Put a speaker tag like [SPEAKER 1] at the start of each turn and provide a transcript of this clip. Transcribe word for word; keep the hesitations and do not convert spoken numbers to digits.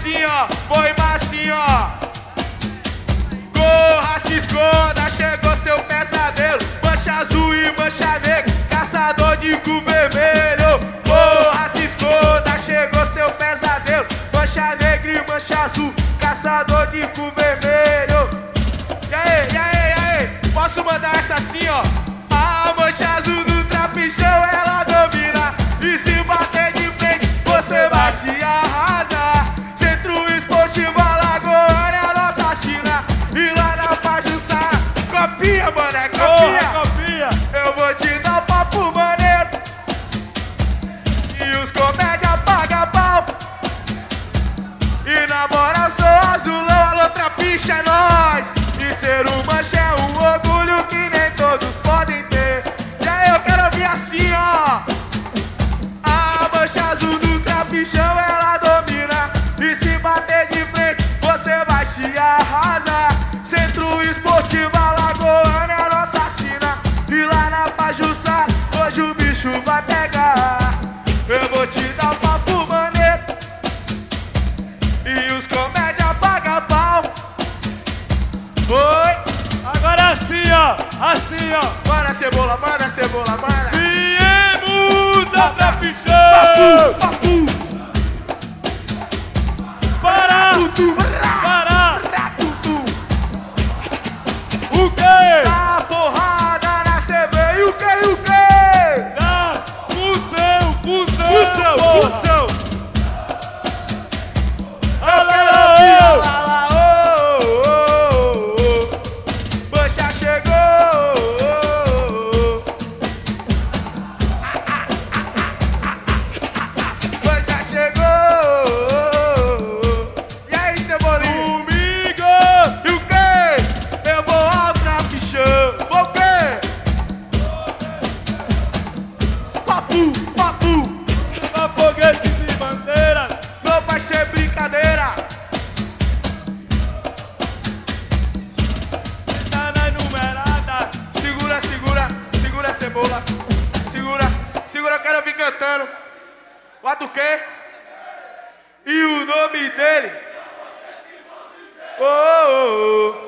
[SPEAKER 1] assim, ó, foi assim, ó. Corra, se esconda, chegou seu pesadelo. Mancha azul e mancha negra, caçador de cu vermelho. Corra, se esconda, chegou seu pesadelo. Mancha negra e mancha azul, caçador de cu vermelho. E aí, e aí, e aí, posso mandar essa assim, ó. A mancha azul do trapichão, ela domina. E se bater de frente, você vai se arrasar. Centro Esportivo Alagoana é a nossa China. E lá na Pajuçá, copia, mano, é copia.
[SPEAKER 2] Porra, copia.
[SPEAKER 1] Eu vou te dar papo maneiro. E os comédia paga pau. E na moral sou azulão, alô trapicha é nóis. E ser um mancha é um orgulho que nem todos podem ter. E aí eu quero ouvir assim, ó. A mancha azul do trapichão, ela domina. E se bater de frente, você vai se arrasar. Centro Esportivo Alagoana é a nossa sina. E lá na Pajuçá, hoje o bicho vai pegar. Eu vou te dar um papo maneiro. E os comédia paga pau. Oi.
[SPEAKER 2] Agora assim, ó, assim, ó.
[SPEAKER 1] Manda cebola, manda cebola, manda.
[SPEAKER 2] Viemos a trapichão.
[SPEAKER 1] Papu,
[SPEAKER 2] Para,
[SPEAKER 1] papu,
[SPEAKER 2] para.
[SPEAKER 1] papu.
[SPEAKER 2] O quê?
[SPEAKER 1] Dá porrada na C V. E o que, e o que?
[SPEAKER 2] Dá função, função,
[SPEAKER 1] Função,
[SPEAKER 2] porra.
[SPEAKER 1] função.
[SPEAKER 2] Alô,
[SPEAKER 1] Lá, lá, ô, ô, ô, ô. Mancha chegou. Mancha chegou. E aí, Cebolinha?
[SPEAKER 2] Domingo.
[SPEAKER 1] E o quê? Eu vou ao trapichão. Vou o quê? Papu, papu.
[SPEAKER 2] Pra foguetes e bandeiras.
[SPEAKER 1] Não vai ser brincadeira.
[SPEAKER 2] Tá na numerada.
[SPEAKER 1] Segura, segura, segura a cebola. Segura, segura, eu quero vir cantando. O do quê? E o nome dele? Oh, oh, oh.